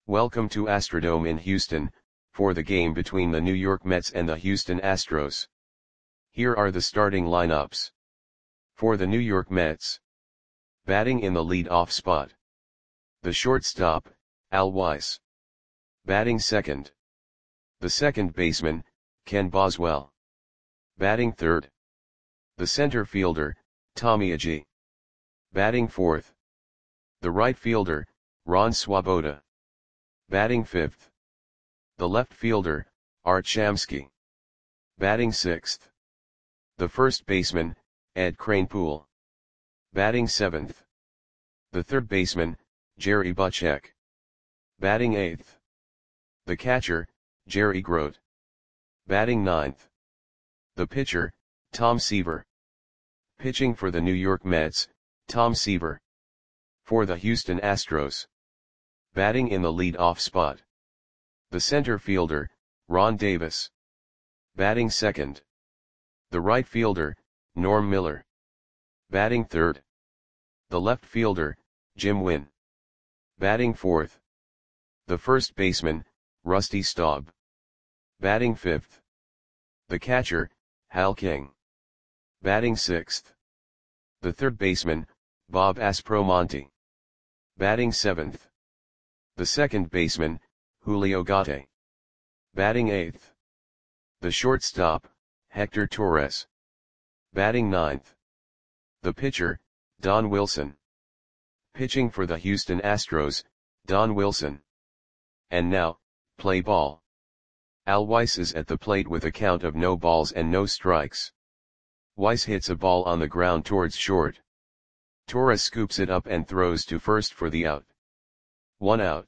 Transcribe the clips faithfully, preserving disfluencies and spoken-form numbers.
Welcome to Astrodome in Houston, for the game between the New York Mets and the Houston Astros. Here are the starting lineups. For the New York Mets. Batting in the lead-off spot. The shortstop, Al Weiss. Batting second. The second baseman, Ken Boswell. Batting third. The center fielder, Tommy Agee. Batting fourth. The right fielder, Ron Swoboda. Batting fifth. The left fielder, Art Shamsky. Batting sixth. The first baseman, Ed Kranepool. Batting seventh. The third baseman, Jerry Butchek. Batting eighth. The catcher, Jerry Grote. Batting ninth. The pitcher, Tom Seaver. Pitching for the New York Mets, Tom Seaver. For the Houston Astros. Batting in the lead-off spot. The center fielder, Ron Davis. Batting second. The right fielder, Norm Miller. Batting third. The left fielder, Jim Wynn. Batting fourth. The first baseman, Rusty Staub. Batting fifth. The catcher, Hal King. Batting sixth. The third baseman, Bob Aspromonte. Batting seventh. The second baseman, Julio Gatti. Batting eighth. The shortstop, Hector Torres. Batting ninth. The pitcher, Don Wilson. Pitching for the Houston Astros, Don Wilson. And now, play ball. Al Weiss is at the plate with a count of no balls and no strikes. Weiss hits a ball on the ground towards short. Torres scoops it up and throws to first for the out. One out.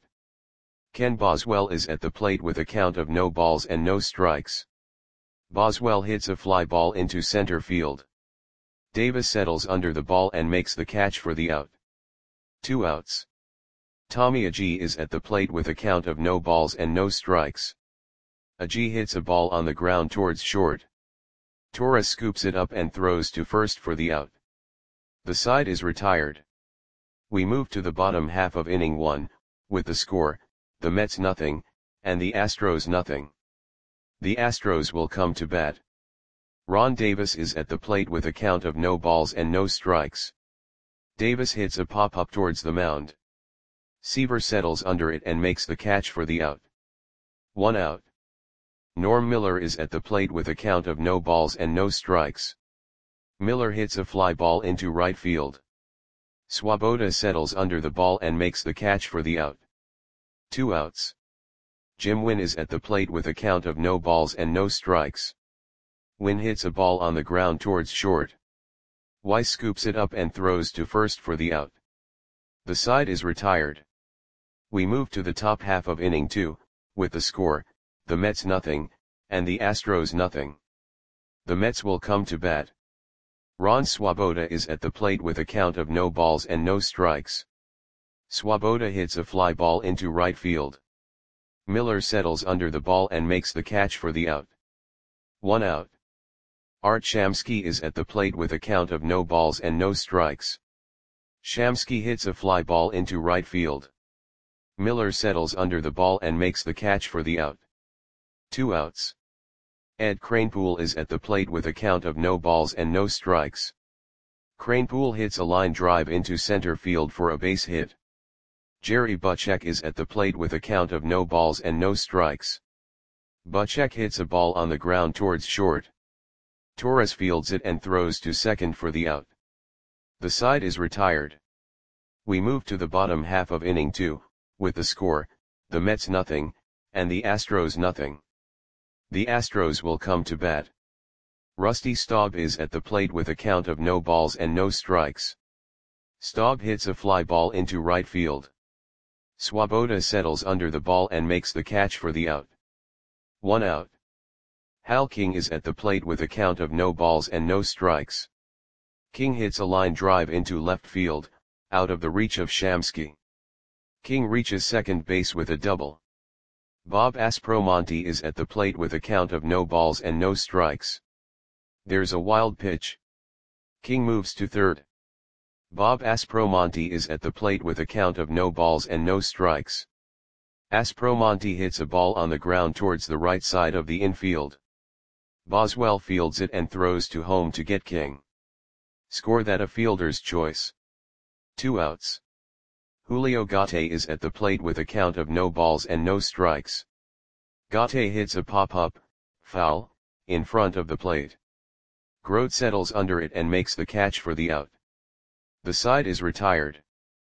Ken Boswell is at the plate with a count of no balls and no strikes. Boswell hits a fly ball into center field. Davis settles under the ball and makes the catch for the out. Two outs. Tommy Agee is at the plate with a count of no balls and no strikes. Agee hits a ball on the ground towards short. Torres scoops it up and throws to first for the out. The side is retired. We move to the bottom half of inning one, with the score, the Mets nothing, and the Astros nothing. The Astros will come to bat. Ron Davis is at the plate with a count of no balls and no strikes. Davis hits a pop-up towards the mound. Seaver settles under it and makes the catch for the out. One out. Norm Miller is at the plate with a count of no balls and no strikes. Miller hits a fly ball into right field. Swoboda settles under the ball and makes the catch for the out. Two outs. Jim Wynn is at the plate with a count of no balls and no strikes. Wynn hits a ball on the ground towards short. Weiss scoops it up and throws to first for the out. The side is retired. We move to the top half of inning two, with the score, the Mets nothing, and the Astros nothing. The Mets will come to bat. Ron Swoboda is at the plate with a count of no balls and no strikes. Swoboda hits a fly ball into right field. Miller settles under the ball and makes the catch for the out. One out. Art Shamsky is at the plate with a count of no balls and no strikes. Shamsky hits a fly ball into right field. Miller settles under the ball and makes the catch for the out. Two outs. Ed Kranepool is at the plate with a count of no balls and no strikes. Kranepool hits a line drive into center field for a base hit. Jerry Butchek is at the plate with a count of no balls and no strikes. Butchek hits a ball on the ground towards short. Torres fields it and throws to second for the out. The side is retired. We move to the bottom half of inning two, with the score, the Mets nothing, and the Astros nothing. The Astros will come to bat. Rusty Staub is at the plate with a count of no balls and no strikes. Staub hits a fly ball into right field. Swoboda settles under the ball and makes the catch for the out. One out. Hal King is at the plate with a count of no balls and no strikes. King hits a line drive into left field, out of the reach of Shamsky. King reaches second base with a double. Bob Aspromonte is at the plate with a count of no balls and no strikes. There's a wild pitch. King moves to third. Bob Aspromonte is at the plate with a count of no balls and no strikes. Aspromonte hits a ball on the ground towards the right side of the infield. Boswell fields it and throws to home to get king. Score that a fielder's choice. Two outs. Julio Gate is at the plate with a count of no balls and no strikes. Gate hits a pop-up, foul, in front of the plate. Grote settles under it and makes the catch for the out. The side is retired.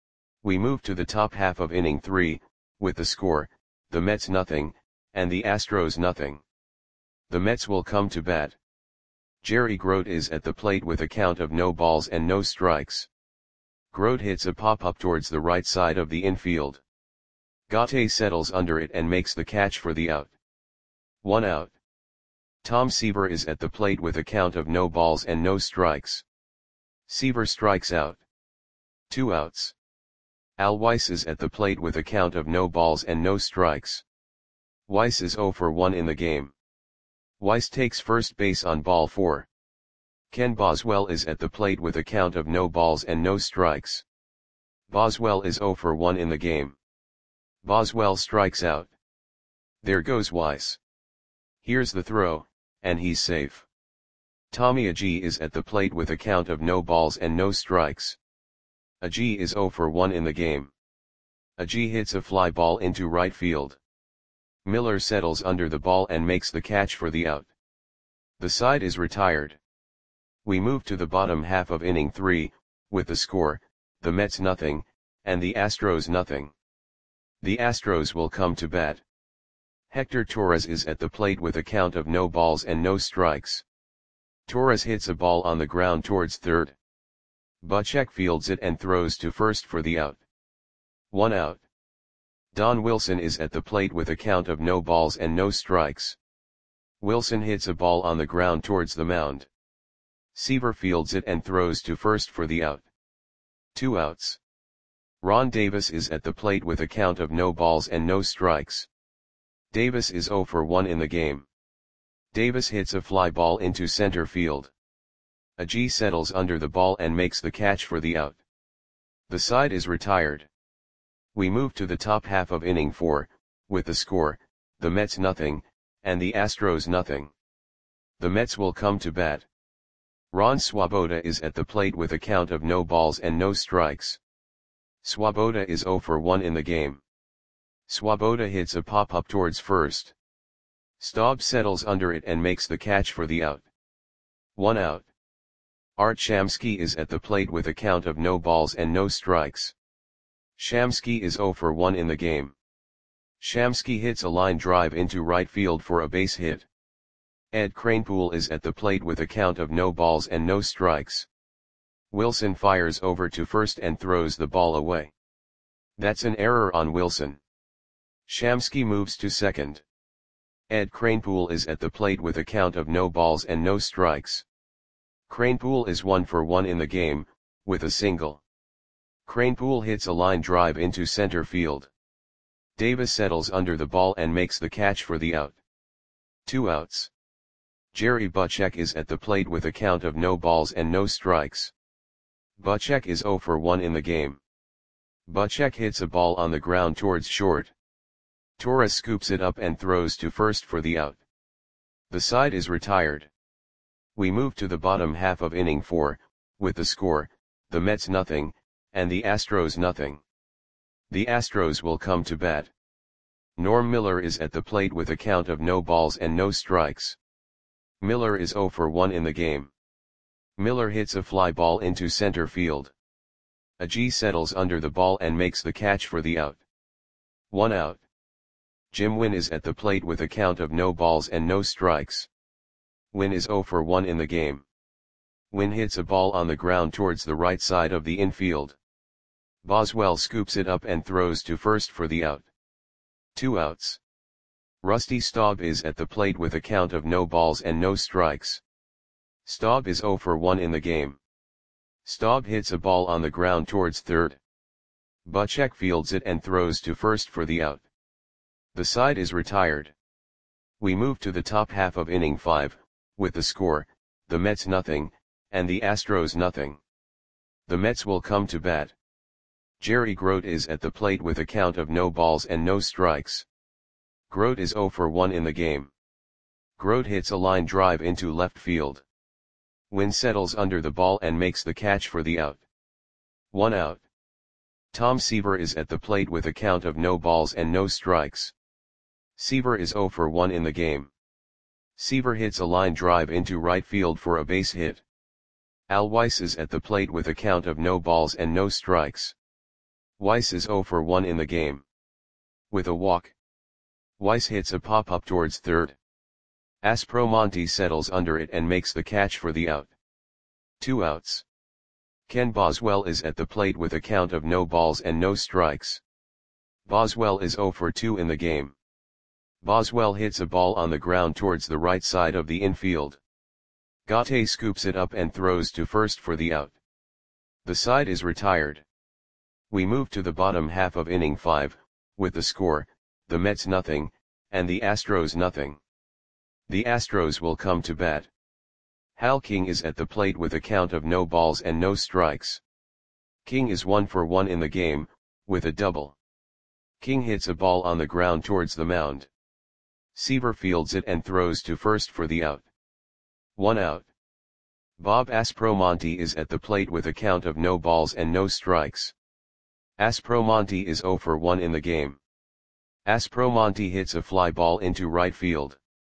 We move to the top half of inning three, with the score, the Mets nothing, and the Astros nothing. The Mets will come to bat. Jerry Grote is at the plate with a count of no balls and no strikes. Grote hits a pop-up towards the right side of the infield. Gate settles under it and makes the catch for the out. One out. Tom Seaver is at the plate with a count of no balls and no strikes. Seaver strikes out. Two outs. Al Weiss is at the plate with a count of no balls and no strikes. Weiss is oh for one in the game. Weiss takes first base on ball four. Ken Boswell is at the plate with a count of no balls and no strikes. Boswell is oh for one in the game. Boswell strikes out. There goes Weiss. Here's the throw, and he's safe. Tommy Agee is at the plate with a count of no balls and no strikes. Agee is oh for one in the game. Agee hits a fly ball into right field. Miller settles under the ball and makes the catch for the out. The side is retired. We move to the bottom half of inning three, with the score, the Mets nothing, and the Astros nothing. The Astros will come to bat. Hector Torres is at the plate with a count of no balls and no strikes. Torres hits a ball on the ground towards third. Butchek fields it and throws to first for the out. One out. Don Wilson is at the plate with a count of no balls and no strikes. Wilson hits a ball on the ground towards the mound. Seaver fields it and throws to first for the out. Two outs. Ron Davis is at the plate with a count of no balls and no strikes. Davis is oh for one in the game. Davis hits a fly ball into center field. Agee settles under the ball and makes the catch for the out. The side is retired. We move to the top half of inning four, with the score, the Mets nothing, and the Astros nothing. The Mets will come to bat. Ron Swoboda is at the plate with a count of no balls and no strikes. Swoboda is oh for one in the game. Swoboda hits a pop-up towards first. Staub settles under it and makes the catch for the out. One out. Art Shamsky is at the plate with a count of no balls and no strikes. Shamsky is oh for one in the game. Shamsky hits a line drive into right field for a base hit. Ed Kranepool is at the plate with a count of no balls and no strikes. Wilson fires over to first and throws the ball away. That's an error on Wilson. Shamsky moves to second. Ed Kranepool is at the plate with a count of no balls and no strikes. Kranepool is one for one in the game, with a single. Kranepool hits a line drive into center field. Davis settles under the ball and makes the catch for the out. Two outs. Jerry Butchek is at the plate with a count of no balls and no strikes. Butchek is oh for one in the game. Butchek hits a ball on the ground towards short. Torres scoops it up and throws to first for the out. The side is retired. We move to the bottom half of inning four, with the score, the Mets nothing, and the Astros nothing. The Astros will come to bat. Norm Miller is at the plate with a count of no balls and no strikes. Miller is oh for one in the game. Miller hits a fly ball into center field. Agee settles under the ball and makes the catch for the out. One out. Jim Wynn is at the plate with a count of no balls and no strikes. Wynn is oh for one in the game. Wynn hits a ball on the ground towards the right side of the infield. Boswell scoops it up and throws to first for the out. Two outs. Rusty Staub is at the plate with a count of no balls and no strikes. Staub is oh for one in the game. Staub hits a ball on the ground towards third. Butchek fields it and throws to first for the out. The side is retired. We move to the top half of inning five, with the score, the Mets nothing, and the Astros nothing. The Mets will come to bat. Jerry Grote is at the plate with a count of no balls and no strikes. Grote is zero for one in the game. Grote hits a line drive into left field. Wynn settles under the ball and makes the catch for the out. One out. Tom Seaver is at the plate with a count of no balls and no strikes. Seaver is zero for one in the game. Seaver hits a line drive into right field for a base hit. Al Weiss is at the plate with a count of no balls and no strikes. Weiss is zero for one in the game. With a walk, Weiss hits a pop-up towards third. Aspromonte settles under it and makes the catch for the out. Two outs. Ken Boswell is at the plate with a count of no balls and no strikes. Boswell is zero for two in the game. Boswell hits a ball on the ground towards the right side of the infield. Gaute scoops it up and throws to first for the out. The side is retired. We move to the bottom half of inning five, with the score, the Mets nothing, and the Astros nothing. The Astros will come to bat. Hal King is at the plate with a count of no balls and no strikes. King is one for one in the game, with a double. King hits a ball on the ground towards the mound. Seaver fields it and throws to first for the out. One out. Bob Aspromonte is at the plate with a count of no balls and no strikes. Aspromonte is zero for one in the game. Aspromonte hits a fly ball into right field.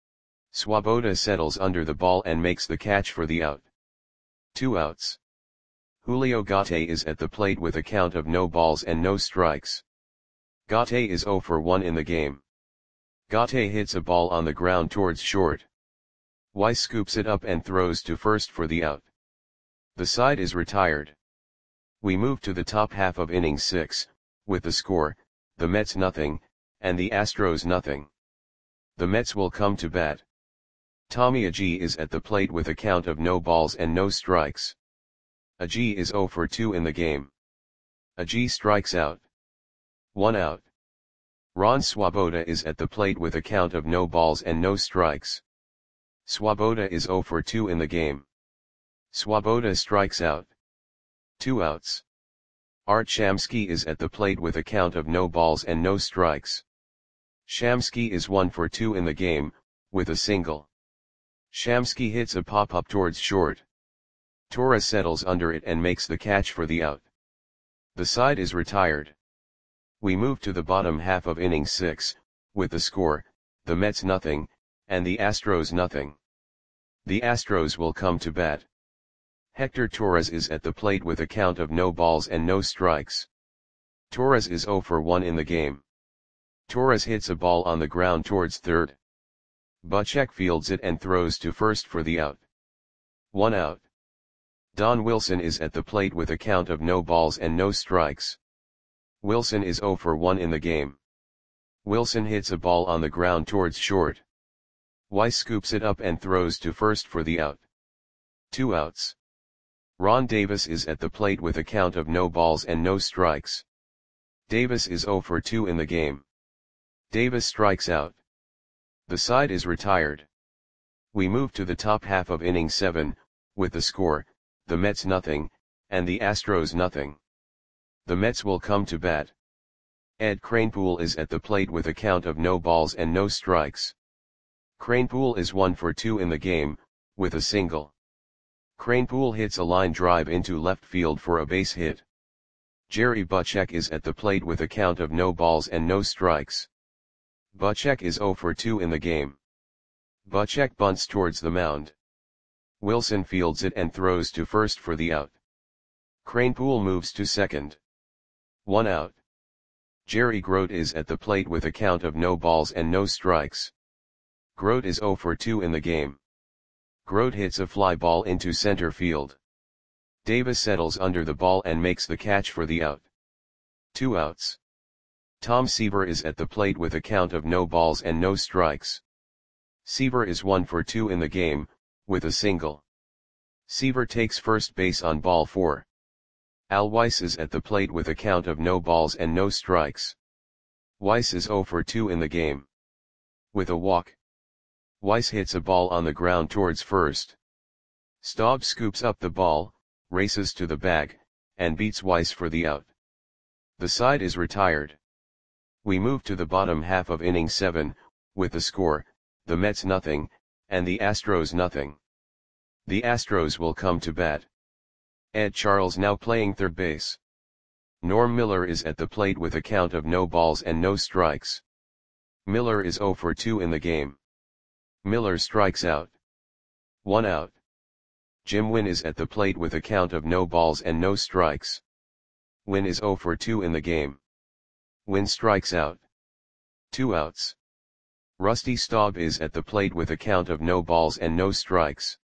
Swoboda settles under the ball and makes the catch for the out. Two outs. Julio Gaute is at the plate with a count of no balls and no strikes. Gaute is zero for one in the game. Gaute hits a ball on the ground towards short. Weiss scoops it up and throws to first for the out. The side is retired. We move to the top half of inning six, with the score, the Mets nothing, and the Astros nothing. The Mets will come to bat. Tommy Agee is at the plate with a count of no balls and no strikes. Agee is zero for two in the game. Agee strikes out. One out. Ron Swoboda is at the plate with a count of no balls and no strikes. Swoboda is zero for two in the game. Swoboda strikes out. Two outs. Art Shamsky is at the plate with a count of no balls and no strikes. Shamsky is one for two in the game, with a single. Shamsky hits a pop-up towards short. Torres settles under it and makes the catch for the out. The side is retired. We move to the bottom half of inning six, with the score, the Mets nothing, and the Astros nothing. The Astros will come to bat. Hector Torres is at the plate with a count of no balls and no strikes. Torres is zero for one in the game. Torres hits a ball on the ground towards third. Buchek fields it and throws to first for the out. One out. Don Wilson is at the plate with a count of no balls and no strikes. Wilson is zero for one in the game. Wilson hits a ball on the ground towards short. Weiss scoops it up and throws to first for the out. Two outs. Ron Davis is at the plate with a count of no balls and no strikes. Davis is zero for two in the game. Davis strikes out. The side is retired. We move to the top half of inning seven, with the score, the Mets nothing, and the Astros nothing. The Mets will come to bat. Ed Kranepool is at the plate with a count of no balls and no strikes. Kranepool is one for two in the game, with a single. Kranepool hits a line drive into left field for a base hit. Jerry Buchek is at the plate with a count of no balls and no strikes. Buchek is zero for two in the game. Buchek bunts towards the mound. Wilson fields it and throws to first for the out. Kranepool moves to second. One out. Jerry Grote is at the plate with a count of no balls and no strikes. Grote is zero for two in the game. Grote hits a fly ball into center field. Davis settles under the ball and makes the catch for the out. Two outs. Tom Seaver is at the plate with a count of no balls and no strikes. Seaver is one for two in the game, with a single. Seaver takes first base on ball four. Al Weiss is at the plate with a count of no balls and no strikes. Weiss is zero for two in the game. With a walk, Weiss hits a ball on the ground towards first. Staub scoops up the ball, races to the bag, and beats Weiss for the out. The side is retired. We move to the bottom half of inning seven, with the score, the Mets nothing, and the Astros nothing. The Astros will come to bat. Ed Charles now playing third base. Norm Miller is at the plate with a count of no balls and no strikes. Miller is oh for two in the game. Miller strikes out. One out. Jim Wynn is at the plate with a count of no balls and no strikes. Wynn is oh for two in the game. Wynn strikes out. Two outs. Rusty Staub is at the plate with a count of no balls and no strikes.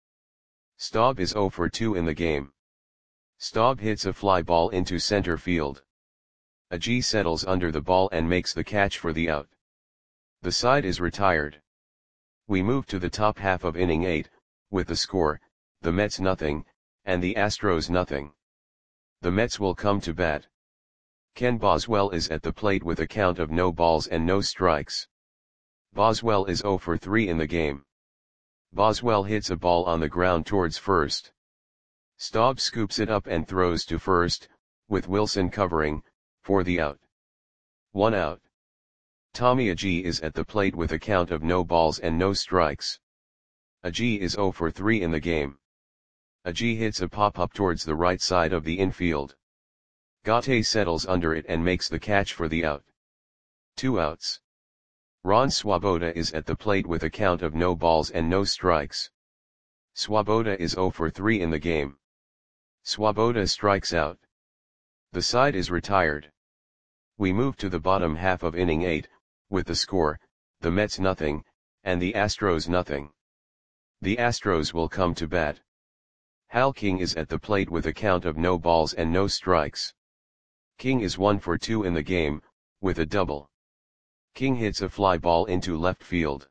Staub is oh for two in the game. Staub hits a fly ball into center field. Agee settles under the ball and makes the catch for the out. The side is retired. We move to the top half of inning eight, with the score, the Mets nothing, and the Astros nothing. The Mets will come to bat. Ken Boswell is at the plate with a count of no balls and no strikes. Boswell is oh for three in the game. Boswell hits a ball on the ground towards first. Staub scoops it up and throws to first, with Wilson covering, for the out. One out. Tommy Agee is at the plate with a count of no balls and no strikes. Agee is oh for three in the game. Agee hits a pop-up towards the right side of the infield. Gaute settles under it and makes the catch for the out. Two outs. Ron Swoboda is at the plate with a count of no balls and no strikes. Swoboda is oh for three in the game. Swoboda strikes out. The side is retired. We move to the bottom half of inning eight, with the score, the Mets nothing, and the Astros nothing. The Astros will come to bat. Hal King is at the plate with a count of no balls and no strikes. King is one for two in the game, with a double. King hits a fly ball into left field.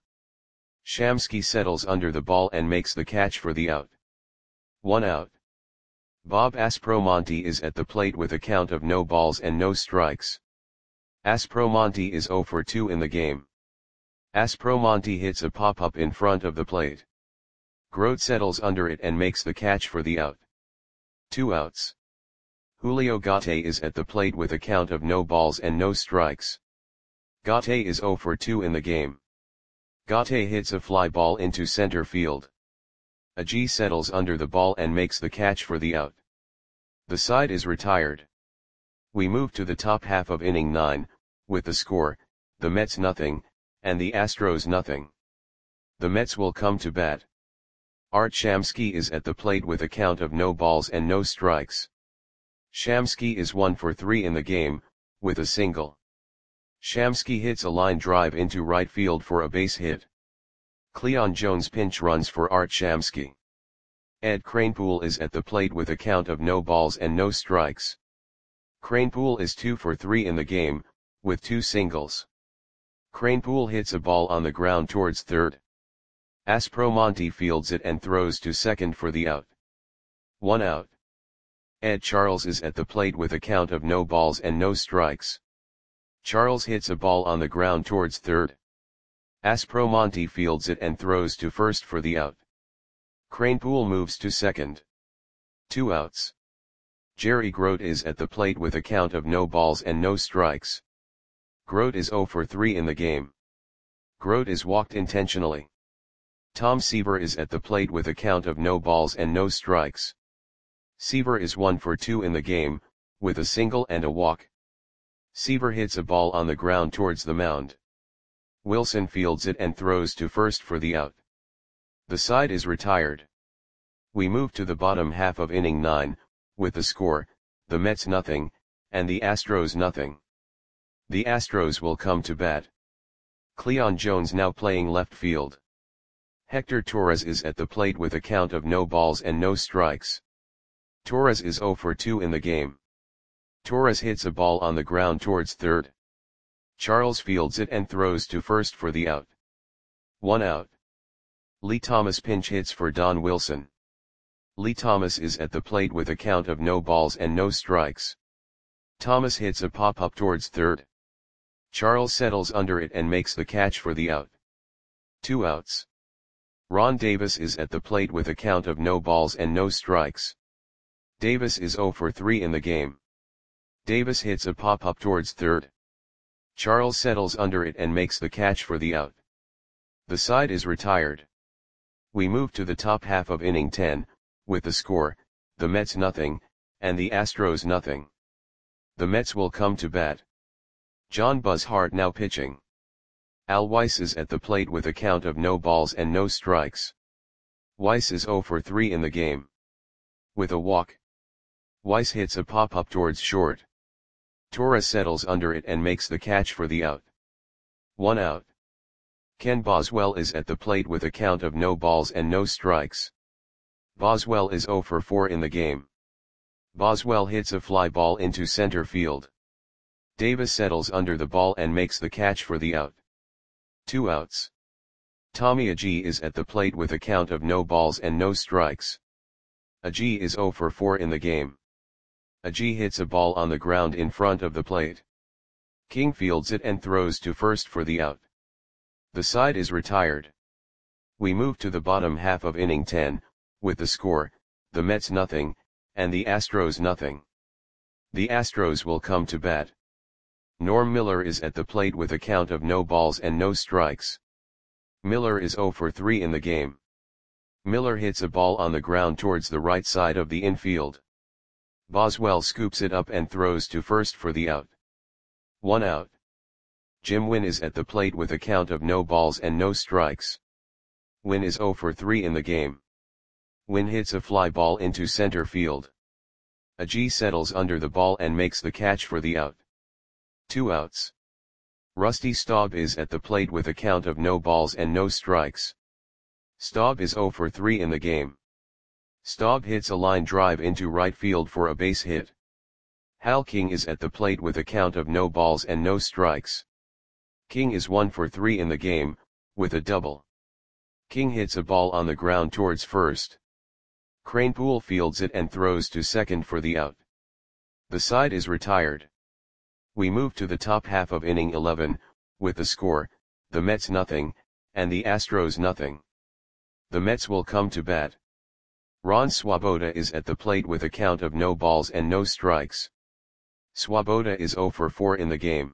Shamsky settles under the ball and makes the catch for the out. One out. Bob Aspromonte is at the plate with a count of no balls and no strikes. Aspromonte is oh for two in the game. Aspromonte hits a pop-up in front of the plate. Grote settles under it and makes the catch for the out. Two outs. Julio Gaute is at the plate with a count of no balls and no strikes. Gaute is oh for two in the game. Gaute hits a fly ball into center field. Agee settles under the ball and makes the catch for the out. The side is retired. We move to the top half of inning nine, with the score, the Mets nothing, and the Astros nothing. The Mets will come to bat. Art Shamsky is at the plate with a count of no balls and no strikes. Shamsky is one for three in the game, with a single. Shamsky hits a line drive into right field for a base hit. Cleon Jones pinch runs for Art Shamsky. Ed Kranepool is at the plate with a count of no balls and no strikes. Kranepool is two for three in the game, with two singles. Kranepool hits a ball on the ground towards third. Aspromonte fields it and throws to second for the out. One out. Ed Charles is at the plate with a count of no balls and no strikes. Charles hits a ball on the ground towards third. Aspromonte fields it and throws to first for the out. Kranepool moves to second. Two outs. Jerry Grote is at the plate with a count of no balls and no strikes. Grote is oh for three in the game. Grote is walked intentionally. Tom Seaver is at the plate with a count of no balls and no strikes. Seaver is one for two in the game, with a single and a walk. Seaver hits a ball on the ground towards the mound. Wilson fields it and throws to first for the out. The side is retired. We move to the bottom half of inning nine, with the score, the Mets nothing, and the Astros nothing. The Astros will come to bat. Cleon Jones now playing left field. Hector Torres is at the plate with a count of no balls and no strikes. Torres is oh for two in the game. Torres hits a ball on the ground towards third. Charles fields it and throws to first for the out. One out. Lee Thomas pinch hits for Don Wilson. Lee Thomas is at the plate with a count of no balls and no strikes. Thomas hits a pop-up towards third. Charles settles under it and makes the catch for the out. Two outs. Ron Davis is at the plate with a count of no balls and no strikes. Davis is oh for three in the game. Davis hits a pop-up towards third. Charles settles under it and makes the catch for the out. The side is retired. We move to the top half of inning ten, with the score, the Mets nothing, and the Astros nothing. The Mets will come to bat. John Buzzhart now pitching. Al Weiss is at the plate with a count of no balls and no strikes. Weiss is oh for three in the game. With a walk. Weiss hits a pop-up towards short. Torres settles under it and makes the catch for the out. One out. Ken Boswell is at the plate with a count of no balls and no strikes. Boswell is oh for four in the game. Boswell hits a fly ball into center field. Davis settles under the ball and makes the catch for the out. Two outs. Tommy Agee is at the plate with a count of no balls and no strikes. Agee is oh for four in the game. Agee hits a ball on the ground in front of the plate. King fields it and throws to first for the out. The side is retired. We move to the bottom half of inning ten, with the score, the Mets nothing, and the Astros nothing. The Astros will come to bat. Norm Miller is at the plate with a count of no balls and no strikes. Miller is oh for three in the game. Miller hits a ball on the ground towards the right side of the infield. Boswell scoops it up and throws to first for the out. One out. Jim Wynn is at the plate with a count of no balls and no strikes. Wynn is oh for three in the game. Wynn hits a fly ball into center field. Agee settles under the ball and makes the catch for the out. Two outs. Rusty Staub is at the plate with a count of no balls and no strikes. Staub is oh for three in the game. Staub hits a line drive into right field for a base hit. Hal King is at the plate with a count of no balls and no strikes. King is one for three in the game, with a double. King hits a ball on the ground towards first. Kranepool fields it and throws to second for the out. The side is retired. We move to the top half of inning eleven, with the score, the Mets nothing, and the Astros nothing. The Mets will come to bat. Ron Swoboda is at the plate with a count of no balls and no strikes. Swoboda is oh for four in the game.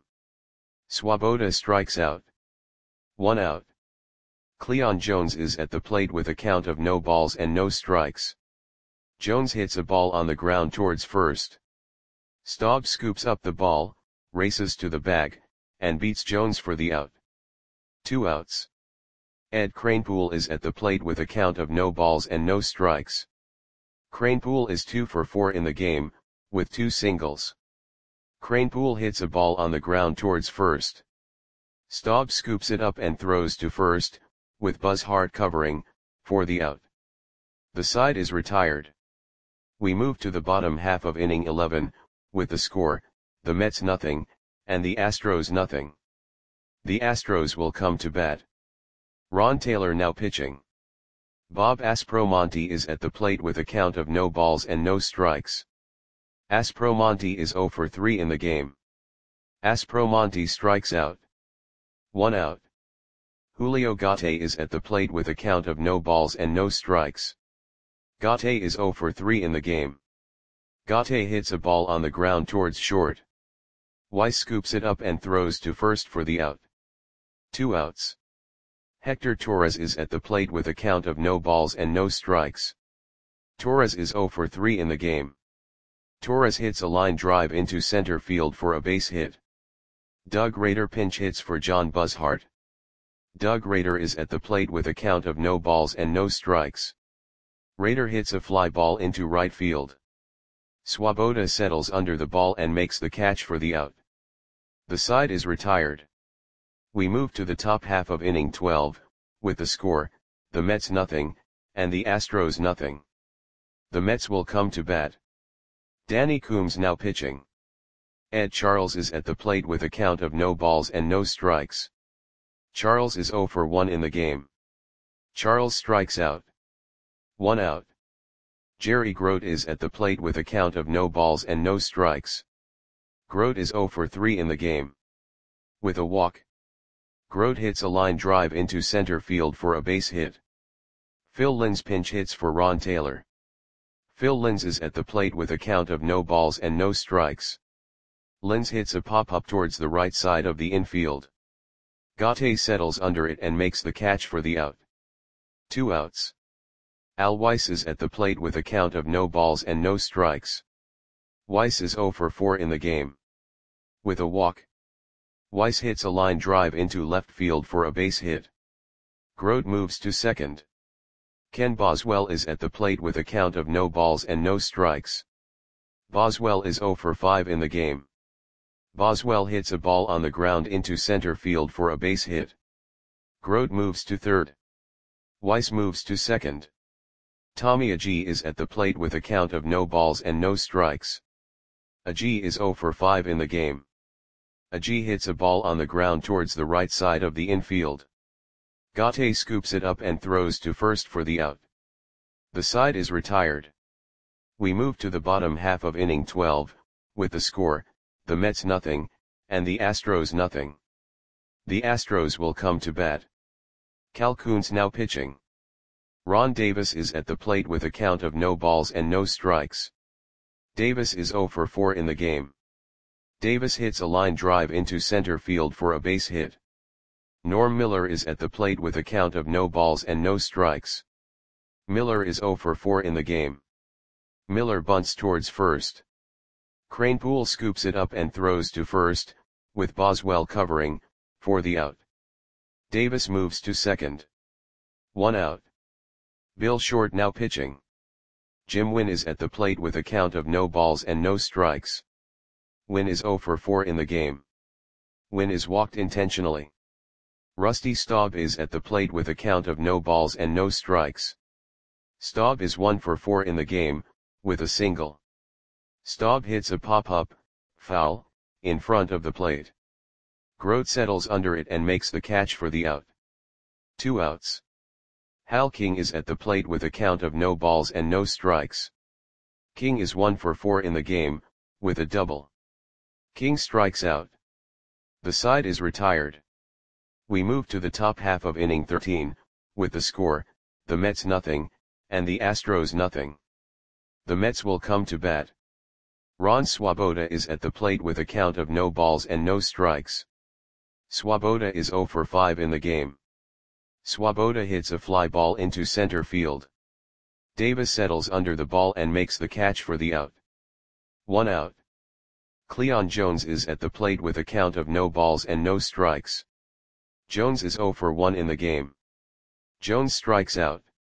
Swoboda strikes out. One out. Cleon Jones is at the plate with a count of no balls and no strikes. Jones hits a ball on the ground towards first. Staub scoops up the ball, races to the bag, and beats Jones for the out. Two outs. Ed Kranepool is at the plate with a count of no balls and no strikes. Kranepool is two for four in the game, with two singles. Kranepool hits a ball on the ground towards first. Staub scoops it up and throws to first, with Buzzhart covering, for the out. The side is retired. We move to the bottom half of inning eleven, with the score, the Mets nothing, and the Astros nothing. The Astros will come to bat. Ron Taylor now pitching. Bob Aspromonte is at the plate with a count of no balls and no strikes. Aspromonte is oh for three in the game. Aspromonte strikes out. One out. Julio Gate is at the plate with a count of no balls and no strikes. Gate is oh for three in the game. Gate hits a ball on the ground towards short. Weiss scoops it up and throws to first for the out. Two outs. Hector Torres is at the plate with a count of no balls and no strikes. Torres is oh for three in the game. Torres hits a line drive into center field for a base hit. Doug Rader pinch hits for John Buzzhart. Doug Rader is at the plate with a count of no balls and no strikes. Rader hits a fly ball into right field. Swoboda settles under the ball and makes the catch for the out. The side is retired. We move to the top half of inning twelve, with the score, the Mets nothing, and the Astros nothing. The Mets will come to bat. Danny Coombs now pitching. Ed Charles is at the plate with a count of no balls and no strikes. Charles is oh for one in the game. Charles strikes out. One out. Jerry Grote is at the plate with a count of no balls and no strikes. Grote is oh for three in the game. With a walk. Grote hits a line drive into center field for a base hit. Phil Linz pinch hits for Ron Taylor. Phil Linz is at the plate with a count of no balls and no strikes. Lins hits a pop-up towards the right side of the infield. Gaute settles under it and makes the catch for the out. Two outs. Al Weiss is at the plate with a count of no balls and no strikes. Weiss is zero for four in the game. With a walk, Weiss hits a line drive into left field for a base hit. Grote moves to second. Ken Boswell is at the plate with a count of no balls and no strikes. Boswell is zero for five in the game. Boswell hits a ball on the ground into center field for a base hit. Grote moves to third. Weiss moves to second. Tommy Agee is at the plate with a count of no balls and no strikes. Agee is zero for five in the game. Agee hits a ball on the ground towards the right side of the infield. Gaute scoops it up and throws to first for the out. The side is retired. We move to the bottom half of inning twelve, with the score, the Mets nothing, and the Astros nothing. The Astros will come to bat. Cal Koons now pitching. Ron Davis is at the plate with a count of no balls and no strikes. Davis is zero for four in the game. Davis hits a line drive into center field for a base hit. Norm Miller is at the plate with a count of no balls and no strikes. Miller is zero for four in the game. Miller bunts towards first. Kranepool scoops it up and throws to first, with Boswell covering, for the out. Davis moves to second. One out. Bill Short now pitching. Jim Wynn is at the plate with a count of no balls and no strikes. Wynn is zero for four in the game. Wynn is walked intentionally. Rusty Staub is at the plate with a count of no balls and no strikes. Staub is one for four in the game, with a single. Staub hits a pop-up, foul, in front of the plate. Grote settles under it and makes the catch for the out. Two outs. Hal King is at the plate with a count of no balls and no strikes. King is one for four in the game, with a double. King strikes out. The side is retired. We move to the top half of inning thirteen, with the score, the Mets nothing, and the Astros nothing. The Mets will come to bat. Ron Swoboda is at the plate with a count of no balls and no strikes. Swoboda is zero for five in the game. Swoboda hits a fly ball into center field. Davis settles under the ball and makes the catch for the out. One out. Cleon Jones is at the plate with a count of no balls and no strikes. Jones is zero for one in the game. Jones strikes out.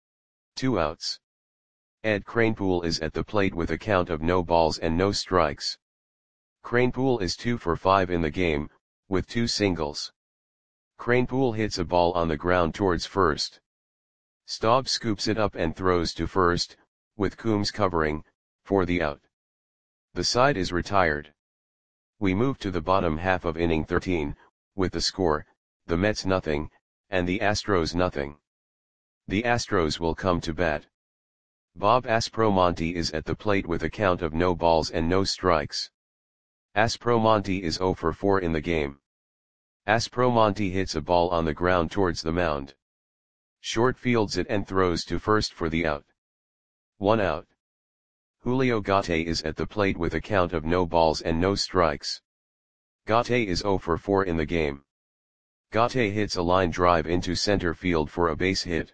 Two outs. Ed Kranepool is at the plate with a count of no balls and no strikes. Kranepool is two for five in the game, with two singles. Kranepool hits a ball on the ground towards first. Staub scoops it up and throws to first, with Coombs covering, for the out. The side is retired. We move to the bottom half of inning thirteen, with the score, the Mets nothing, and the Astros nothing. The Astros will come to bat. Bob Aspromonte is at the plate with a count of no balls and no strikes. Aspromonte is zero for four in the game. Aspromonte hits a ball on the ground towards the mound. Short fields it and throws to first for the out. One out. Julio Gaute is at the plate with a count of no balls and no strikes. Gaute is zero for four in the game. Gaute hits a line drive into center field for a base hit.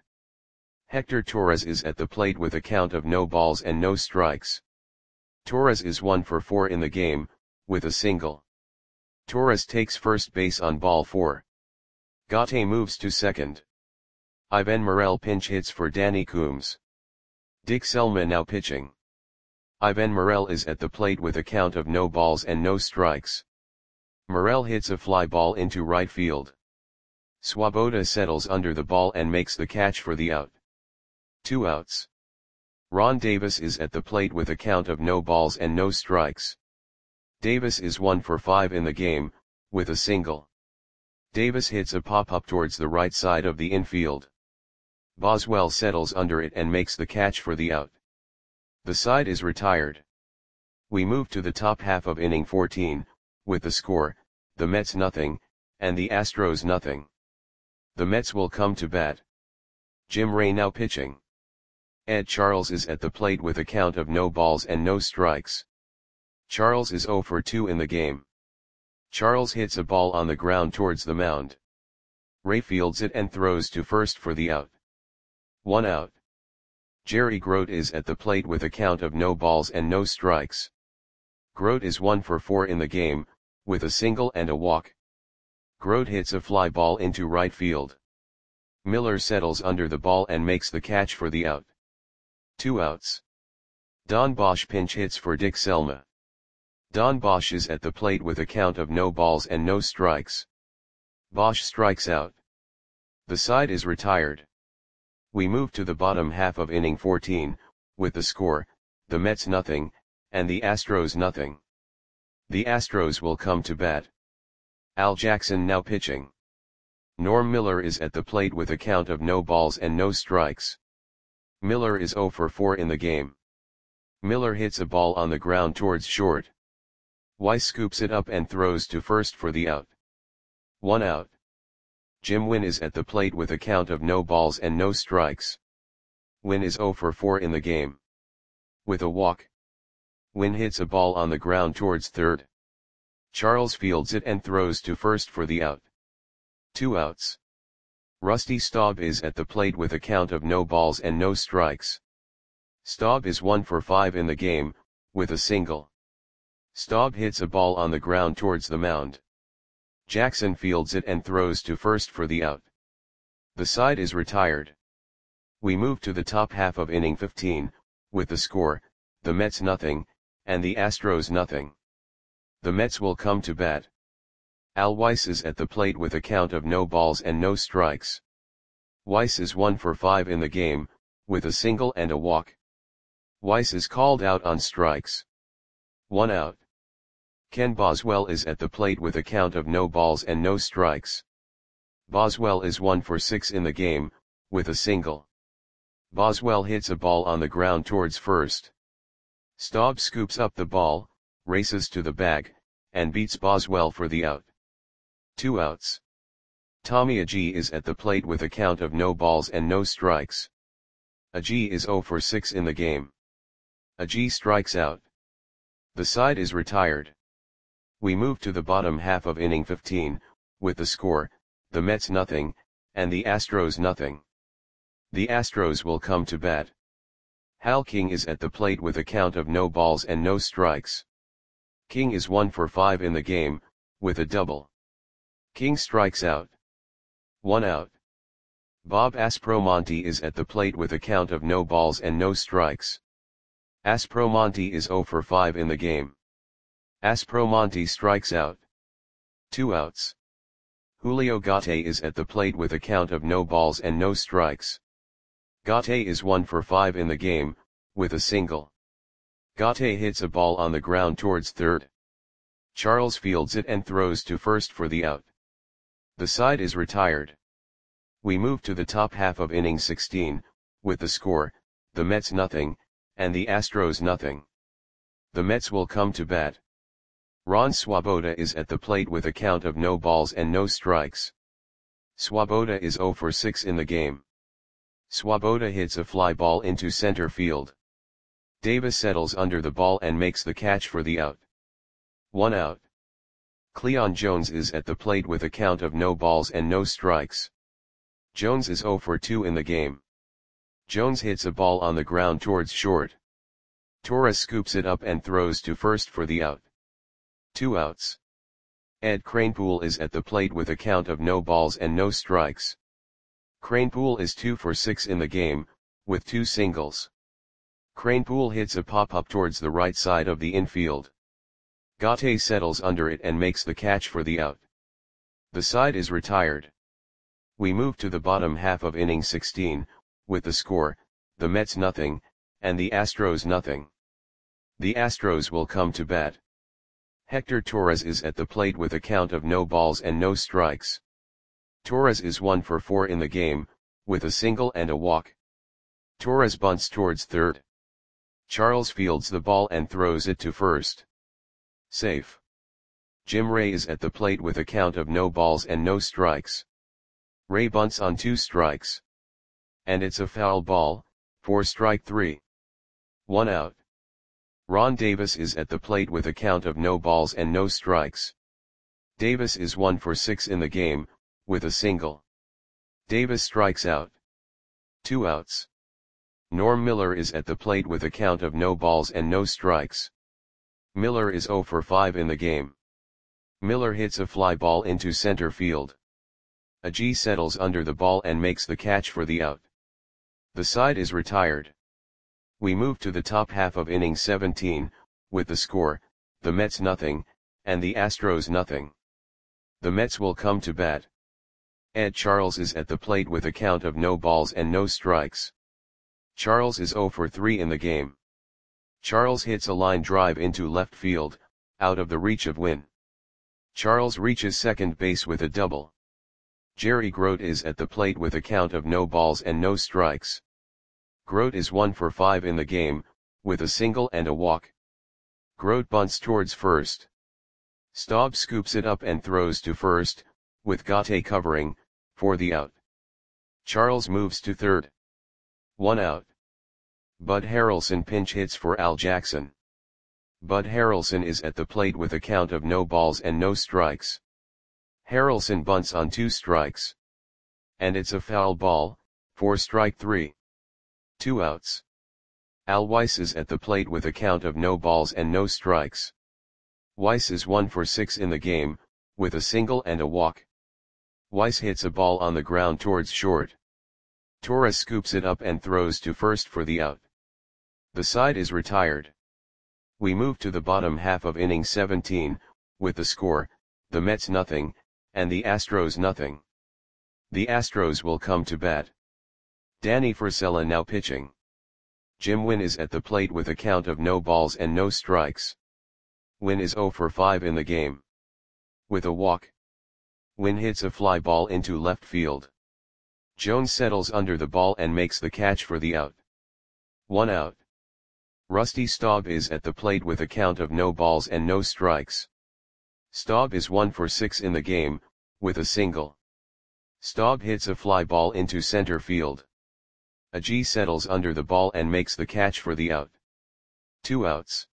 Hector Torres is at the plate with a count of no balls and no strikes. Torres is one for four in the game, with a single. Torres takes first base on ball four. Gaute moves to second. Ivan Morel pinch hits for Danny Coombs. Dick Selma now pitching. Ivan Morel is at the plate with a count of no balls and no strikes. Morel hits a fly ball into right field. Swoboda settles under the ball and makes the catch for the out. Two outs. Ron Davis is at the plate with a count of no balls and no strikes. Davis is one for five in the game, with a single. Davis hits a pop-up towards the right side of the infield. Boswell settles under it and makes the catch for the out. The side is retired. We move to the top half of inning fourteen, with the score, the Mets nothing, and the Astros nothing. The Mets will come to bat. Jim Ray now pitching. Ed Charles is at the plate with a count of no balls and no strikes. Charles is zero for two in the game. Charles hits a ball on the ground towards the mound. Ray fields it and throws to first for the out. One out. Jerry Grote is at the plate with a count of no balls and no strikes. Grote is one for four in the game, with a single and a walk. Grote hits a fly ball into right field. Miller settles under the ball and makes the catch for the out. Two outs. Don Bosch pinch hits for Dick Selma. Don Bosch is at the plate with a count of no balls and no strikes. Bosch strikes out. The side is retired. We move to the bottom half of inning fourteen, with the score, the Mets nothing, and the Astros nothing. The Astros will come to bat. Al Jackson now pitching. Norm Miller is at the plate with a count of no balls and no strikes. Miller is zero for four in the game. Miller hits a ball on the ground towards short. Weiss scoops it up and throws to first for the out. One out. Jim Wynn is at the plate with a count of no balls and no strikes. Wynn is zero for four in the game. With a walk. Wynn hits a ball on the ground towards third. Charles fields it and throws to first for the out. Two outs. Rusty Staub is at the plate with a count of no balls and no strikes. Staub is one for five in the game, with a single. Staub hits a ball on the ground towards the mound. Jackson fields it and throws to first for the out. The side is retired. We move to the top half of inning fifteen, with the score, the Mets nothing, and the Astros nothing. The Mets will come to bat. Al Weiss is at the plate with a count of no balls and no strikes. Weiss is one for five in the game, with a single and a walk. Weiss is called out on strikes. One out. Ken Boswell is at the plate with a count of no balls and no strikes. Boswell is one for six in the game, with a single. Boswell hits a ball on the ground towards first. Staub scoops up the ball, races to the bag, and beats Boswell for the out. Two outs. Tommy Agee is at the plate with a count of no balls and no strikes. Agee is zero for six in the game. Agee strikes out. The side is retired. We move to the bottom half of inning fifteen, with the score, the Mets nothing, and the Astros nothing. The Astros will come to bat. Hal King is at the plate with a count of no balls and no strikes. King is one for five in the game, with a double. King strikes out. One out. Bob Aspromonte is at the plate with a count of no balls and no strikes. Aspromonte is zero for five in the game. Aspromonte strikes out. Two outs. Julio Gate is at the plate with a count of no balls and no strikes. Gate is one for five in the game, with a single. Gate hits a ball on the ground towards third. Charles fields it and throws to first for the out. The side is retired. We move to the top half of inning sixteen, with the score, the Mets nothing, and the Astros nothing. The Mets will come to bat. Ron Swoboda is at the plate with a count of no balls and no strikes. Swoboda is zero for six in the game. Swoboda hits a fly ball into center field. Davis settles under the ball and makes the catch for the out. One out. Cleon Jones is at the plate with a count of no balls and no strikes. Jones is zero for two in the game. Jones hits a ball on the ground towards short. Torres scoops it up and throws to first for the out. Two outs. Ed Kranepool is at the plate with a count of no balls and no strikes. Kranepool is two for six in the game, with two singles. Kranepool hits a pop-up towards the right side of the infield. Gate settles under it and makes the catch for the out. The side is retired. We move to the bottom half of inning sixteen, with the score, the Mets nothing, and the Astros nothing. The Astros will come to bat. Hector Torres is at the plate with a count of no balls and no strikes. Torres is one for four in the game, with a single and a walk. Torres bunts towards third. Charles fields the ball and throws it to first. Safe. Jim Ray is at the plate with a count of no balls and no strikes. Ray bunts on two strikes. And it's a foul ball, for strike three. One out. Ron Davis is at the plate with a count of no balls and no strikes. Davis is one for six in the game, with a single. Davis strikes out. Two outs. Norm Miller is at the plate with a count of no balls and no strikes. Miller is zero for five in the game. Miller hits a fly ball into center field. Agee settles under the ball and makes the catch for the out. The side is retired. We move to the top half of inning seventeen, with the score, the Mets nothing, and the Astros nothing. The Mets will come to bat. Ed Charles is at the plate with a count of no balls and no strikes. Charles is zero for three in the game. Charles hits a line drive into left field, out of the reach of Winn. Charles reaches second base with a double. Jerry Grote is at the plate with a count of no balls and no strikes. Grote is one for five in the game, with a single and a walk. Grote bunts towards first. Staub scoops it up and throws to first, with Gatte covering, for the out. Charles moves to third. One out. Bud Harrelson pinch hits for Al Jackson. Bud Harrelson is at the plate with a count of no balls and no strikes. Harrelson bunts on two strikes. And it's a foul ball, for strike three. Two outs. Al Weiss is at the plate with a count of no balls and no strikes. Weiss is one for six in the game, with a single and a walk. Weiss hits a ball on the ground towards short. Torres scoops it up and throws to first for the out. The side is retired. We move to the bottom half of inning seventeen, with the score, the Mets nothing, and the Astros nothing. The Astros will come to bat. Danny Frisella now pitching. Jim Winn is at the plate with a count of no balls and no strikes. Winn is zero for five in the game. With a walk. Winn hits a fly ball into left field. Jones settles under the ball and makes the catch for the out. One out. Rusty Staub is at the plate with a count of no balls and no strikes. Staub is one for six in the game, with a single. Staub hits a fly ball into center field. Agee settles under the ball and makes the catch for the out. Two outs.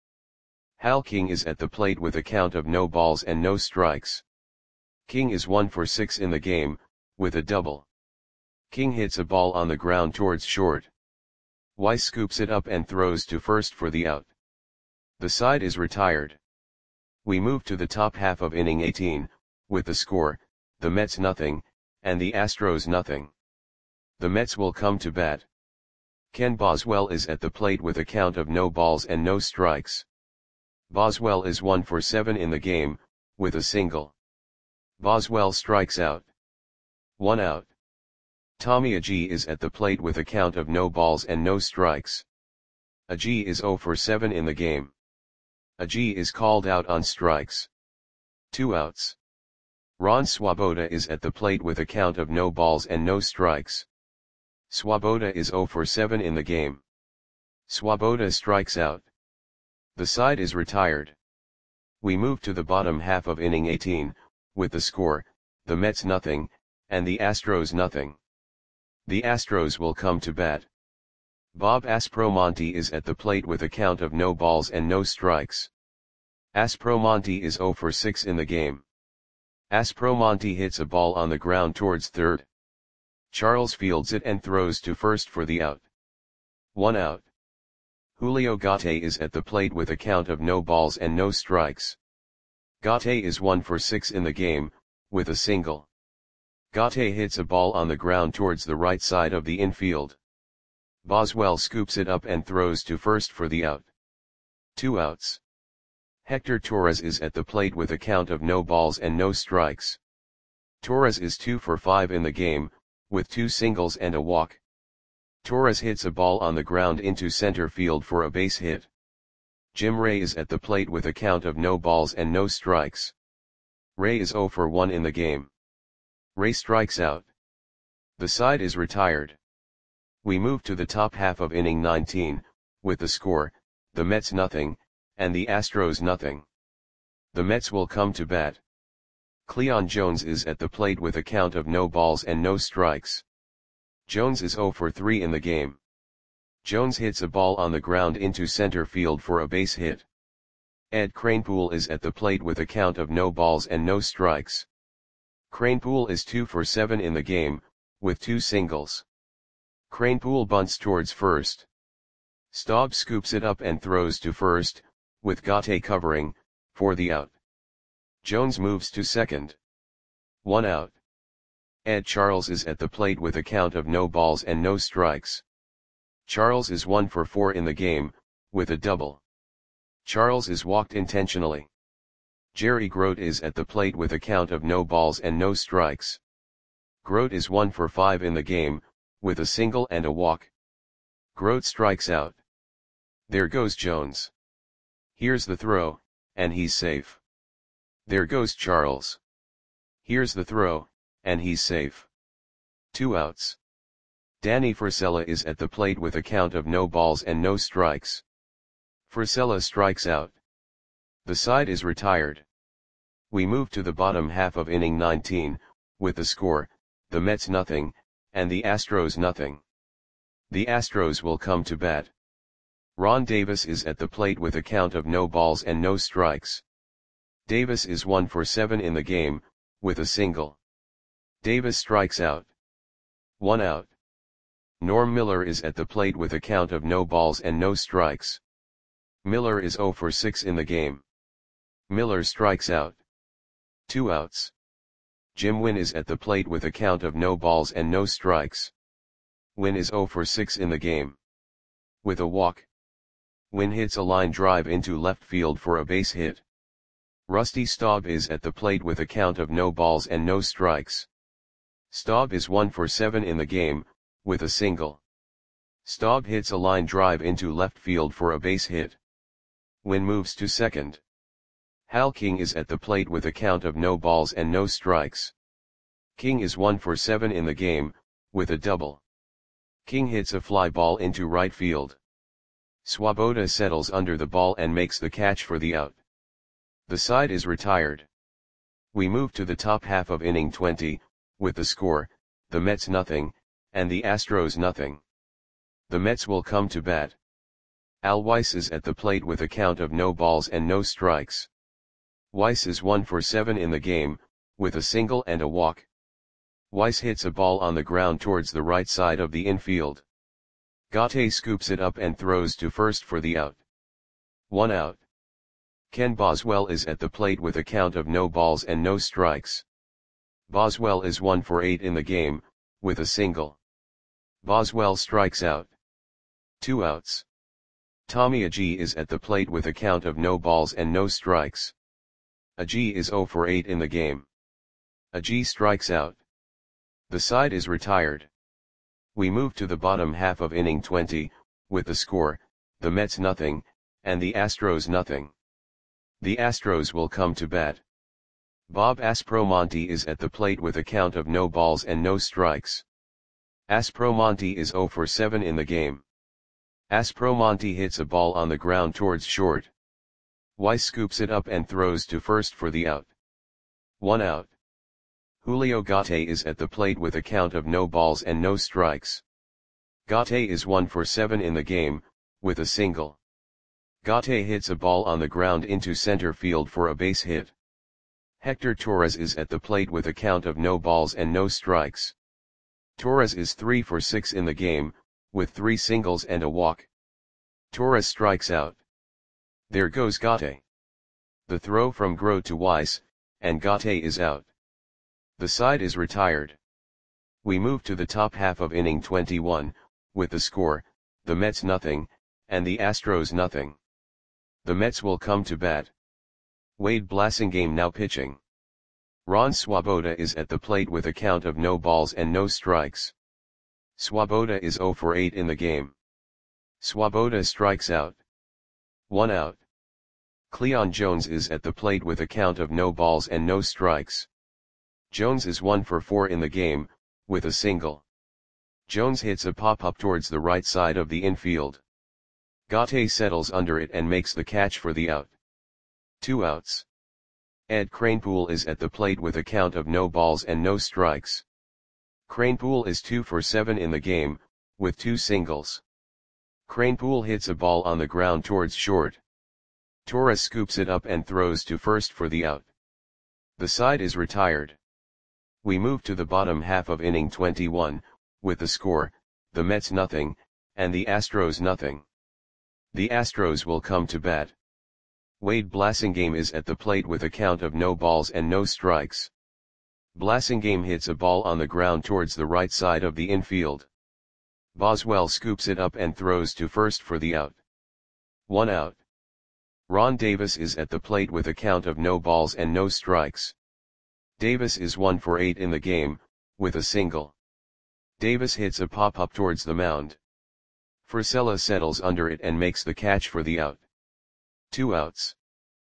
Hal King is at the plate with a count of no balls and no strikes. King is one for six in the game, with a double. King hits a ball on the ground towards short. Weiss scoops it up and throws to first for the out. The side is retired. We move to the top half of inning eighteen, with the score, the Mets nothing, and the Astros nothing. The Mets will come to bat. Ken Boswell is at the plate with a count of no balls and no strikes. Boswell is one for seven in the game, with a single. Boswell strikes out. One out. Tommy Agee is at the plate with a count of no balls and no strikes. Agee is zero for seven in the game. Agee is called out on strikes. Two outs. Ron Swoboda is at the plate with a count of no balls and no strikes. Swoboda is zero for seven in the game. Swoboda strikes out. The side is retired. We move to the bottom half of inning eighteen, with the score, the Mets nothing, and the Astros nothing. The Astros will come to bat. Bob Aspromonte is at the plate with a count of no balls and no strikes. Aspromonte is zero for six in the game. Aspromonte hits a ball on the ground towards third. Charles fields it and throws to first for the out. One out. Julio Gatte is at the plate with a count of no balls and no strikes. Gatte is one for six in the game, with a single. Gatte hits a ball on the ground towards the right side of the infield. Boswell scoops it up and throws to first for the out. Two outs. Hector Torres is at the plate with a count of no balls and no strikes. Torres is two for five in the game, with two singles and a walk. Torres hits a ball on the ground into center field for a base hit. Jim Ray is at the plate with a count of no balls and no strikes. Ray is zero for one in the game. Ray strikes out. The side is retired. We move to the top half of inning nineteen, with the score, the Mets nothing, and the Astros nothing. The Mets will come to bat. Cleon Jones is at the plate with a count of no balls and no strikes. Jones is zero for three in the game. Jones hits a ball on the ground into center field for a base hit. Ed Kranepool is at the plate with a count of no balls and no strikes. Kranepool is two for seven in the game, with two singles. Kranepool bunts towards first. Staub scoops it up and throws to first, with Gatte covering, for the out. Jones moves to second. One out. Ed Charles is at the plate with a count of no balls and no strikes. Charles is one for four in the game, with a double. Charles is walked intentionally. Jerry Grote is at the plate with a count of no balls and no strikes. Grote is one for five in the game, with a single and a walk. Grote strikes out. There goes Jones. Here's the throw, and he's safe. There goes Charles. Here's the throw, and he's safe. Two outs. Danny Frisella is at the plate with a count of no balls and no strikes. Frisella strikes out. The side is retired. We move to the bottom half of inning nineteen, with the score, the Mets nothing, and the Astros nothing. The Astros will come to bat. Ron Davis is at the plate with a count of no balls and no strikes. Davis is one for seven in the game, with a single. Davis strikes out. One out. Norm Miller is at the plate with a count of no balls and no strikes. Miller is zero for six in the game. Miller strikes out. Two outs. Jim Wynn is at the plate with a count of no balls and no strikes. Wynn is zero for six in the game. With a walk. Wynn hits a line drive into left field for a base hit. Rusty Staub is at the plate with a count of no balls and no strikes. Staub is one for seven in the game, with a single. Staub hits a line drive into left field for a base hit. Wynn moves to second. Hal King is at the plate with a count of no balls and no strikes. King is one for seven in the game, with a double. King hits a fly ball into right field. Swoboda settles under the ball and makes the catch for the out. The side is retired. We move to the top half of inning twenty, with the score, the Mets nothing, and the Astros nothing. The Mets will come to bat. Al Weiss is at the plate with a count of no balls and no strikes. Weiss is one for seven in the game, with a single and a walk. Weiss hits a ball on the ground towards the right side of the infield. Gatte scoops it up and throws to first for the out. One out. Ken Boswell is at the plate with a count of no balls and no strikes. Boswell is one for eight in the game, with a single. Boswell strikes out. Two outs. Tommy Agee is at the plate with a count of no balls and no strikes. Agee is zero for eight in the game. Agee strikes out. The side is retired. We move to the bottom half of inning twenty, with the score, the Mets nothing, and the Astros nothing. The Astros will come to bat. Bob Aspromonte is at the plate with a count of no balls and no strikes. Aspromonte is zero for seven in the game. Aspromonte hits a ball on the ground towards short. Weiss scoops it up and throws to first for the out. One out. Julio Gatte is at the plate with a count of no balls and no strikes. Gatte is one for seven in the game, with a single. Gatte hits a ball on the ground into center field for a base hit. Hector Torres is at the plate with a count of no balls and no strikes. Torres is three for six in the game, with three singles and a walk. Torres strikes out. There goes Gatte. The throw from Grote to Weiss, and Gatte is out. The side is retired. We move to the top half of inning twenty-one, with the score, the Mets nothing, and the Astros nothing. The Mets will come to bat. Wade Blasingame now pitching. Ron Swoboda is at the plate with a count of no balls and no strikes. Swoboda is zero for eight in the game. Swoboda strikes out. One out. Cleon Jones is at the plate with a count of no balls and no strikes. Jones is one for four in the game, with a single. Jones hits a pop-up towards the right side of the infield. Gatte settles under it and makes the catch for the out. Two outs. Ed Kranepool is at the plate with a count of no balls and no strikes. Kranepool is two for seven in the game, with two singles. Kranepool hits a ball on the ground towards short. Torres scoops it up and throws to first for the out. The side is retired. We move to the bottom half of inning twenty-one, with the score, the Mets nothing, and the Astros nothing. The Astros will come to bat. Wade Blasingame is at the plate with a count of no balls and no strikes. Blasingame hits a ball on the ground towards the right side of the infield. Boswell scoops it up and throws to first for the out. One out. Ron Davis is at the plate with a count of no balls and no strikes. Davis is one for eight in the game, with a single. Davis hits a pop-up towards the mound. Frisella settles under it and makes the catch for the out. Two outs.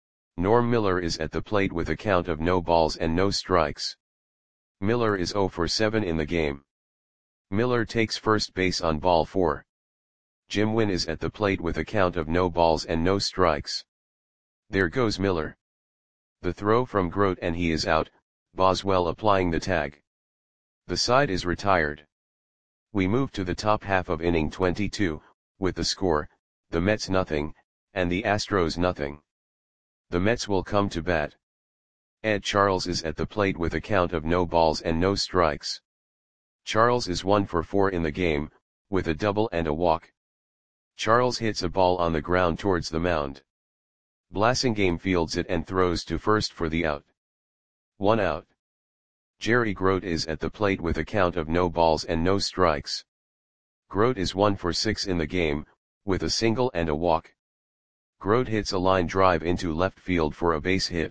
Norm Miller is at the plate with a count of no balls and no strikes. Miller is zero for seven in the game. Miller takes first base on ball four. Jim Wynn is at the plate with a count of no balls and no strikes. There goes Miller. The throw from Grote and he is out, Boswell applying the tag. The side is retired. We move to the top half of inning twenty-two, with the score, the Mets nothing, and the Astros nothing. The Mets will come to bat. Ed Charles is at the plate with a count of no balls and no strikes. Charles is one for four in the game, with a double and a walk. Charles hits a ball on the ground towards the mound. Blasingame fields it and throws to first for the out. One out. Jerry Grote is at the plate with a count of no balls and no strikes. Grote is one for six in the game, with a single and a walk. Grote hits a line drive into left field for a base hit.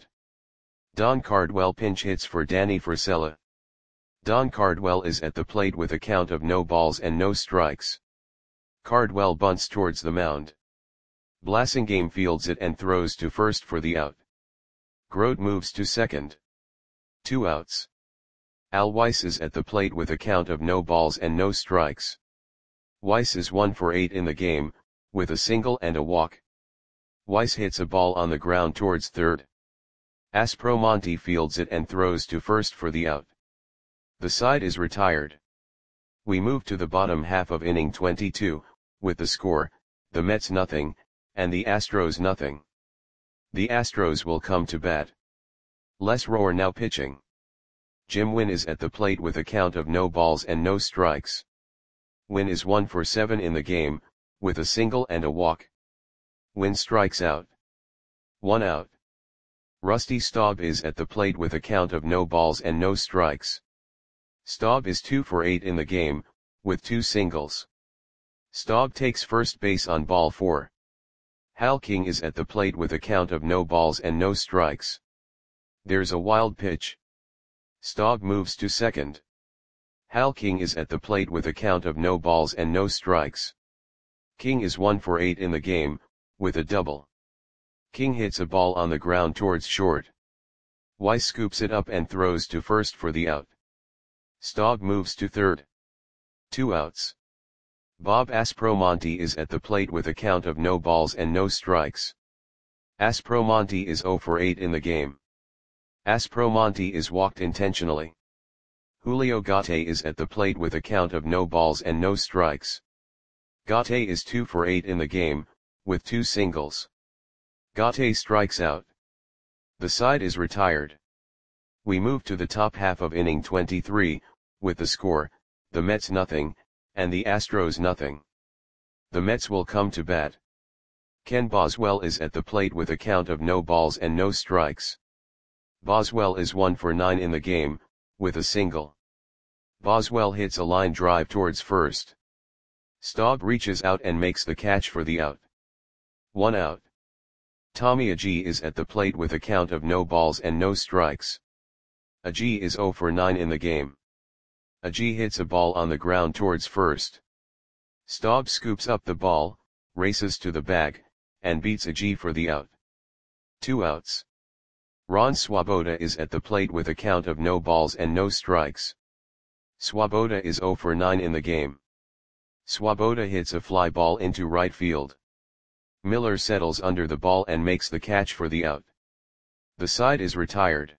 Don Cardwell pinch hits for Danny Frisella. Don Cardwell is at the plate with a count of no balls and no strikes. Cardwell bunts towards the mound. Blasingame fields it and throws to first for the out. Grote moves to second. Two outs. Al Weiss is at the plate with a count of no balls and no strikes. Weiss is one for eight in the game, with a single and a walk. Weiss hits a ball on the ground towards third. Aspromonte fields it and throws to first for the out. The side is retired. We move to the bottom half of inning twenty-two, with the score, the Mets nothing, and the Astros nothing. The Astros will come to bat. Les Rohr now pitching. Jim Wynn is at the plate with a count of no balls and no strikes. Wynn is one for seven in the game, with a single and a walk. Wynn strikes out. One out. Rusty Staub is at the plate with a count of no balls and no strikes. Staub is two for eight in the game, with two singles. Staub takes first base on ball four. Hal King is at the plate with a count of no balls and no strikes. There's a wild pitch. Staub moves to second. Hal King is at the plate with a count of no balls and no strikes. King is one for eight in the game, with a double. King hits a ball on the ground towards short. Weiss scoops it up and throws to first for the out. Staub moves to third. Two outs. Bob Aspromonte is at the plate with a count of no balls and no strikes. Aspromonte is zero for eight in the game. Aspromonte is walked intentionally. Julio Gate is at the plate with a count of no balls and no strikes. Gate is two for eight in the game, with two singles. Gate strikes out. The side is retired. We move to the top half of inning twenty-three, with the score, the Mets nothing, and the Astros nothing. The Mets will come to bat. Ken Boswell is at the plate with a count of no balls and no strikes. Boswell is one for nine in the game, with a single. Boswell hits a line drive towards first. Staub reaches out and makes the catch for the out. One out. Tommy Agee is at the plate with a count of no balls and no strikes. Agee is zero for nine in the game. Agee hits a ball on the ground towards first. Staub scoops up the ball, races to the bag, and beats Agee for the out. Two outs. Ron Swoboda is at the plate with a count of no balls and no strikes. Swoboda is zero for nine in the game. Swoboda hits a fly ball into right field. Miller settles under the ball and makes the catch for the out. The side is retired.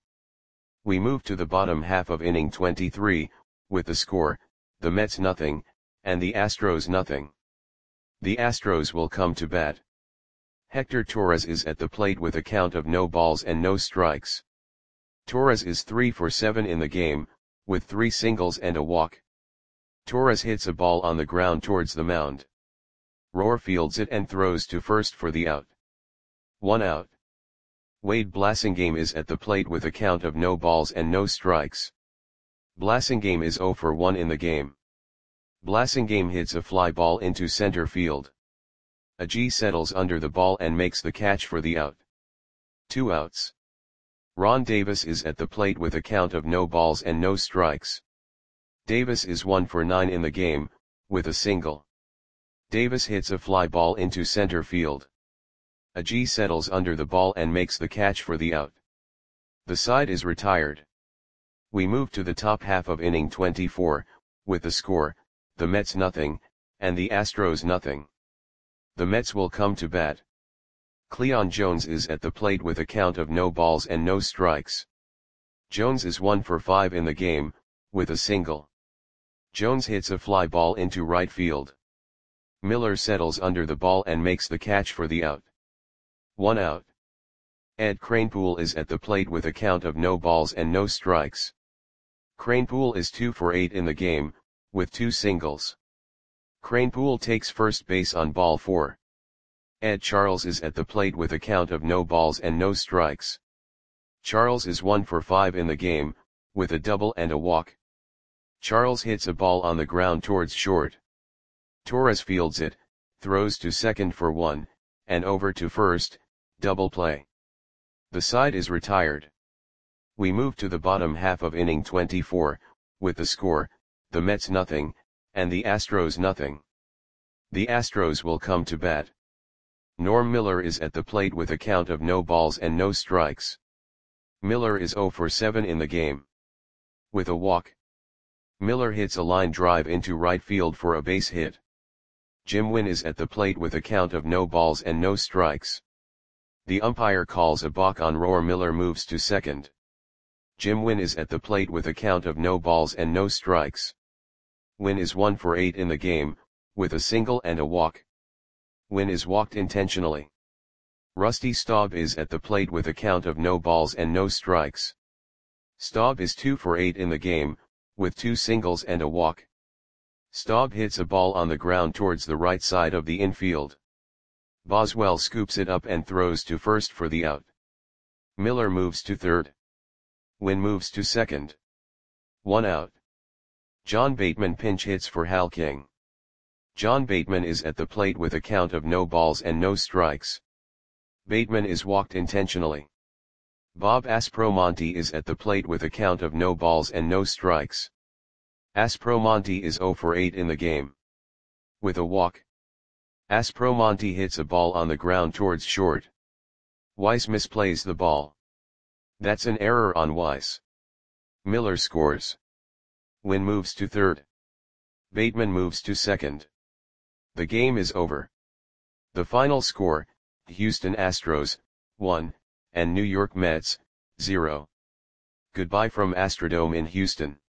We move to the bottom half of inning twenty-three, with the score, the Mets nothing, and the Astros nothing. The Astros will come to bat. Hector Torres is at the plate with a count of no balls and no strikes. Torres is three for seven in the game, with three singles and a walk. Torres hits a ball on the ground towards the mound. Rohr fields it and throws to first for the out. One out. Wade Blasingame is at the plate with a count of no balls and no strikes. Blasingame is zero for one in the game. Blasingame hits a fly ball into center field. Agee settles under the ball and makes the catch for the out. Two outs. Ron Davis is at the plate with a count of no balls and no strikes. Davis is one for nine in the game, with a single. Davis hits a fly ball into center field. Agee settles under the ball and makes the catch for the out. The side is retired. We move to the top half of inning twenty-four, with the score, the Mets nothing, and the Astros nothing. The Mets will come to bat. Cleon Jones is at the plate with a count of no balls and no strikes. Jones is one for five in the game, with a single. Jones hits a fly ball into right field. Miller settles under the ball and makes the catch for the out. One out. Ed Kranepool is at the plate with a count of no balls and no strikes. Kranepool is two for eight in the game, with two singles. Kranepool takes first base on ball four. Ed Charles is at the plate with a count of no balls and no strikes. Charles is one for five in the game, with a double and a walk. Charles hits a ball on the ground towards short. Torres fields it, throws to second for one, and over to first, double play. The side is retired. We move to the bottom half of inning twenty-four, with the score, the Mets nothing, and the Astros nothing. The Astros will come to bat. Norm Miller is at the plate with a count of no balls and no strikes. Miller is zero for seven in the game. With a walk. Miller hits a line drive into right field for a base hit. Jim Wynn is at the plate with a count of no balls and no strikes. The umpire calls a balk on Rohr. Miller moves to second. Jim Wynn is at the plate with a count of no balls and no strikes. Wynn is one for eight in the game, with a single and a walk. Wynn is walked intentionally. Rusty Staub is at the plate with a count of no balls and no strikes. Staub is two for eight in the game, with two singles and a walk. Staub hits a ball on the ground towards the right side of the infield. Boswell scoops it up and throws to first for the out. Miller moves to third. Wynn moves to second. One out. John Bateman pinch hits for Hal King. John Bateman is at the plate with a count of no balls and no strikes. Bateman is walked intentionally. Bob Aspromonte is at the plate with a count of no balls and no strikes. Aspromonte is zero for eight in the game. With a walk. Aspromonte hits a ball on the ground towards short. Weiss misplays the ball. That's an error on Weiss. Miller scores. Wynn moves to third. Bateman moves to second. The game is over. The final score, Houston Astros, one, and New York Mets, zero. Goodbye from Astrodome in Houston.